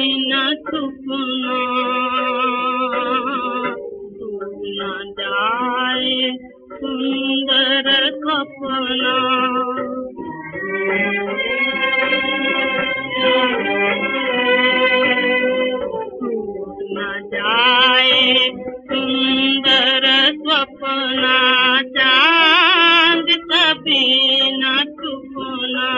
न सुपना न जाए सुंदर सपना न जाए सुंदर स्वप्ना चांद कभी न सुपना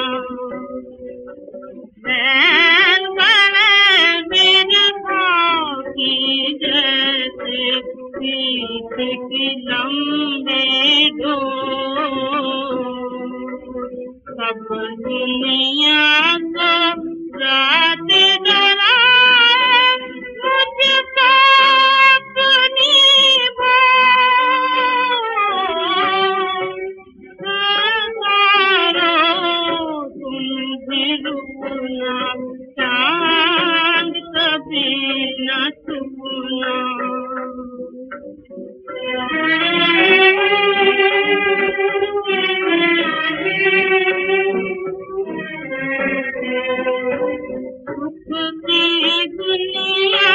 बैन बड़े बिरखों की जैसे पीठ की लंबी डोर सब दुनिया को रात डराए मुझको अपनी चांद कभी न सुपना सुख की दुनिया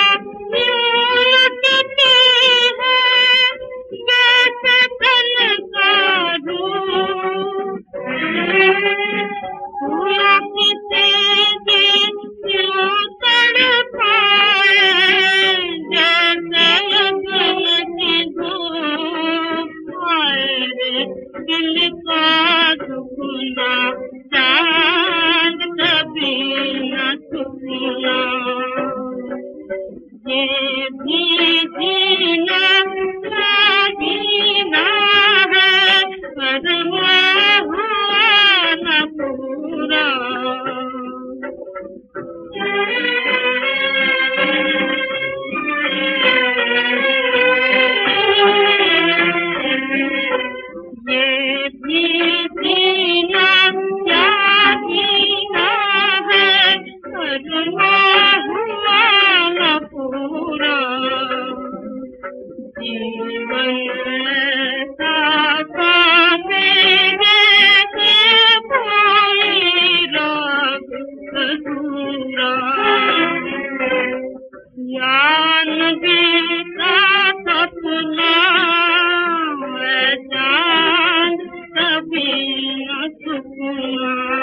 लुटती है जैसे तन का धूप फूलों की तेजी क्यों तड़पाए जैसे अगन की धूप आए रे दिल का दुखना चांद कभी न सुपना ये भी जीना जीना है करना हुआ न पूरा ये भी जीना जीना है करना हुआ न पूरा जीवन ऐसा जैसे कोई राग अधूरा यान बीता सपना चांद कभी न सुपना